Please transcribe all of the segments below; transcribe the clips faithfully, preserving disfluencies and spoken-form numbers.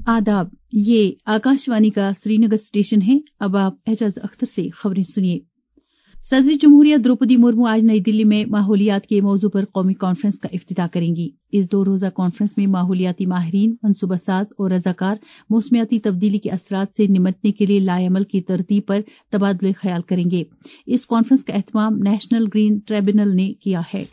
आदाब, ये आकाशवाणी का श्रीनगर स्टेशन है। अब आप एजाज अख्तर से खबरें सुनिए। सदर जमहूरिया द्रौपदी मुर्मू आज नई दिल्ली में माहौलियात के मौजू पर कौमी कॉन्फ्रेंस का इफ्तिताह करेंगी। इस दो रोजा कॉन्फ्रेंस में माहौलियाती माहिरीन, मनसूबा साज और रजाकार मौसमियाती तब्दीली के असरात से निमटने के लिए लाएअमल की तरतीब पर तबादले ख्याल करेंगे। इस कॉन्फ्रेंस का एहतमाम नेशनल ग्रीन ट्रिब्यूनल ने किया है।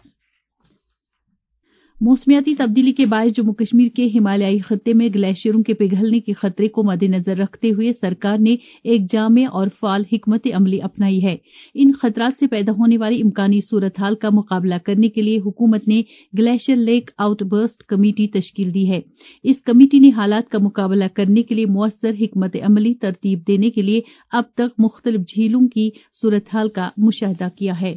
मौसमियाती तब्दीली के बायस जम्मू कश्मीर के हिमालयाई खत्ते में ग्लेशियरों के पिघलने के खतरे को मद्देनजर रखते हुए सरकार ने एक जामे और फाल हिकमत अमली अपनाई है। इन खतरात से पैदा होने वाली इम्कानी सूरत हाल का मुकाबला करने के लिए हुकूमत ने ग्लेशियर लेक आउटबर्स्ट कमेटी तश्कील दी है। इस कमेटी ने हालात का मुकाबला करने के लिए मुअस्सर हिकमत अमली तरतीब देने के लिए अब तक मुख्तलिफ झीलों की सूरत हाल का मुशाहिदा किया है।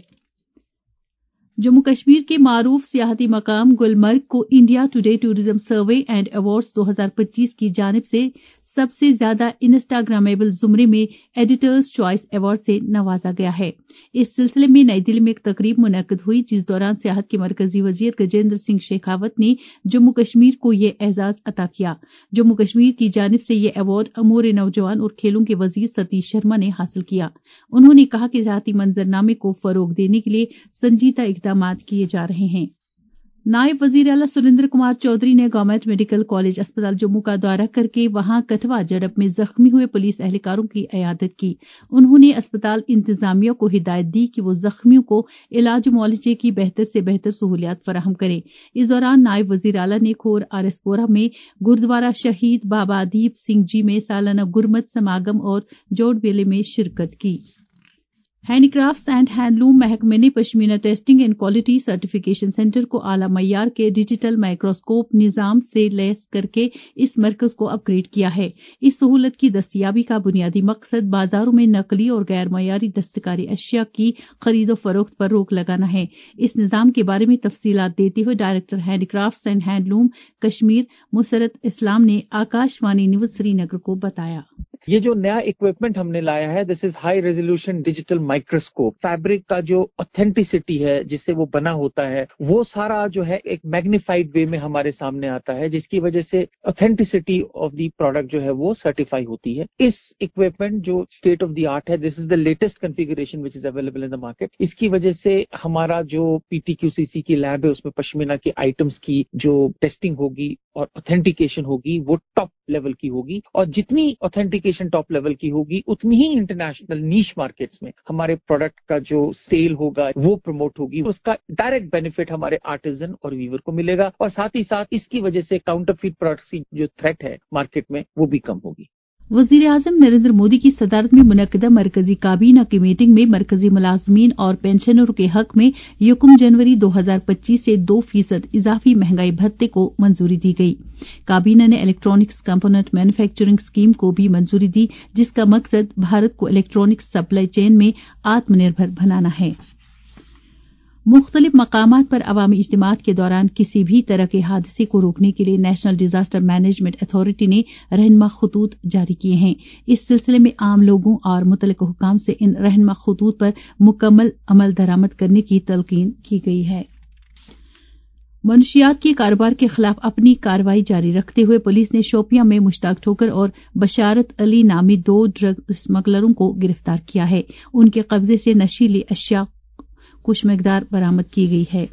जम्मू कश्मीर के मारूफ सियाहती मकाम गुलमर्ग को India Today tourism survey and awards दो हज़ार पच्चीस की जानिब से सबसे ज्यादा इंस्टाग्रामेबल जुमरे में एडिटर्स चॉइस अवार्ड से नवाजा गया है। इस सिलसिले में नई दिल्ली में एक तकरीब मुनक्किद हुई, जिस दौरान सियाहत के मरकजी वजीर गजेंद्र सिंह शेखावत ने जम्मू कश्मीर को यह एजाज अता किया। जम्मू कश्मीर की जानिब से यह अवार्ड अमूर नौजवान और खेलों के वजीर सतीश शर्मा ने हासिल किया। उन्होंने कहा कि सियाहती मंजरनामे को फरोग देने के लिए संजीदा इकदाम किए जा रहे हैं। नायब वजीर आला सुरेंद्र कुमार चौधरी ने गवर्नमेंट मेडिकल कॉलेज अस्पताल जम्मू का दौरा करके वहां कठवा झड़प में जख्मी हुए पुलिस एहलकारों की इयादत की। उन्होंने अस्पताल इंतजामिया को हिदायत दी कि वो जख्मियों को इलाज मुआलजे की बेहतर से बेहतर सहूलियात फराहम करे। इस दौरान नायब वजीर आला ने खोर आरएसपोरा में गुरुद्वारा शहीद बाबा दीप सिंह जी में सालाना गुरमत समागम और जोड़ मेले में शिरकत की। हैंडीक्राफ्ट्स एंड हैंडलूम महकमे ने Pashmina testing and quality certification centre को आला मय्यार के डिजिटल माइक्रोस्कोप निजाम से लैस करके इस मरकज को अपग्रेड किया है। इस सहूलत की दस्तयाबी का बुनियादी मकसद बाजारों में नकली और गैर मयारी दस्तकारी अशिया की खरीदो फरोख्त पर रोक लगाना है। इस निजाम के बारे में तफसीलात देते हुए director handicrafts and handloom Kashmir Musarat Islam ने आकाशवाणी न्यूज श्रीनगर को बताया। ये जो नया इक्विपमेंट हमने लाया है, this is high resolution digital microscope. Fabric का जो ऑथेंटिसिटी है जिससे वो बना होता है, वो सारा जो है एक मैग्निफाइड वे में हमारे सामने आता है, जिसकी वजह से ऑथेंटिसिटी ऑफ द प्रोडक्ट जो है वो सर्टिफाई होती है। इस इक्विपमेंट जो स्टेट ऑफ द आर्ट है, this is the latest configuration which is available in the market. इसकी वजह से हमारा जो पीटीक्यूसीसी की लैब है उसमें पश्मीना के आइटम्स की जो टेस्टिंग होगी और ऑथेंटिकेशन होगी वो टॉप लेवल की होगी, और जितनी ऑथेंटिकेशन टॉप लेवल की होगी उतनी ही इंटरनेशनल नीश मार्केट्स में हमारे प्रोडक्ट का जो सेल होगा वो प्रमोट होगी। उसका डायरेक्ट बेनिफिट हमारे आर्टिजन और वीवर को मिलेगा, और साथ ही साथ इसकी वजह से काउंटरफीट प्रोडक्ट्स की जो थ्रेट है मार्केट में वो भी कम होगी। वजीर आजम नरेंद्र मोदी की सदारत में मुनक्किदा मरकजी काबीना की मीटिंग में मरकजी मुलाजमीन और पेंशनरों के हक में यकम जनवरी दो हज़ार पच्चीस से दो फीसद इजाफी महंगाई भत्ते को मंजूरी दी गई। काबीना ने इलेक्ट्रॉनिक्स कंपोनेंट मैन्युफैक्चरिंग स्कीम को भी मंजूरी दी, जिसका मकसद भारत को इलेक्ट्रॉनिक्स सप्लाई चेन में आत्मनिर्भर बनाना है। मुख्तलिफ मकामात पर अवामी इज्तिमात के दौरान किसी भी तरह के हादसे को रोकने के लिए नेशनल डिजास्टर मैनेजमेंट अथॉरिटी ने रहनुमा खतूत जारी किए हैं। इस सिलसिले में आम लोगों और मुतल्लिका हुकाम से इन रहनुमा खतूत पर मुकम्मल अमल दरामद करने की तलकीन की गई है। मनशियात के कारोबार के खिलाफ अपनी कार्रवाई जारी रखते हुए पुलिस ने शोपियां में मुश्ताक ठोकर और बशारत अली नामी दो ड्रग स्मगलरों को गिरफ्तार किया है। उनके कब्जे से नशीली अशिया कुछ मिकदार बरामद की गई है।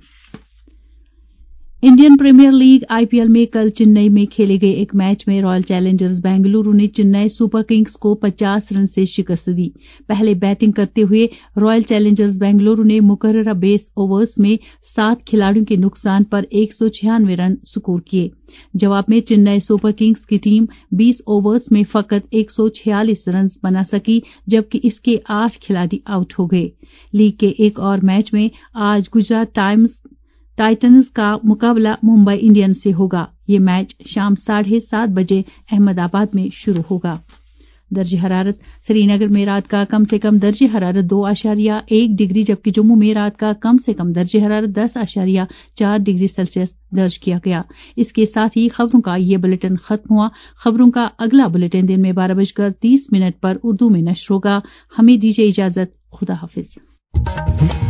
इंडियन प्रीमियर लीग आईपीएल में कल चेन्नई में खेले गए एक मैच में रॉयल चैलेंजर्स बेंगलुरु ने चेन्नई सुपर किंग्स को पचास रन से शिकस्त दी। पहले बैटिंग करते हुए रॉयल चैलेंजर्स बेंगलुरु ने मुकर्ररा बेस ओवर्स में सात खिलाड़ियों के नुकसान पर एक सौ छियानवे रन स्कोर किए। जवाब में चेन्नई सुपर किंग्स की टीम बीस ओवर्स में फकत एक सौ छियालीस रन बना सकी, जबकि इसके आठ खिलाड़ी आउट हो गए। लीग के एक और मैच में आज गुजरात टाइम्स टाइटंस का मुकाबला मुंबई इंडियंस से होगा। ये मैच शाम साढ़े सात बजे अहमदाबाद में शुरू होगा। दर्ज हरारत श्रीनगर में रात का कम से कम दर्ज हरारत दो आशारिया एक डिग्री, जबकि जम्मू में रात का कम से कम दर्ज हरारत दस आशारिया चार डिग्री सेल्सियस दर्ज किया गया। इसके साथ ही खबरों का ये बुलेटिन खत्म हुआ। खबरों का अगला बुलेटिन दिन में बारह बजकर तीस मिनट पर उर्दू में नश्र होगा। हमें दीजिए इजाजत। खुदा हाफिज।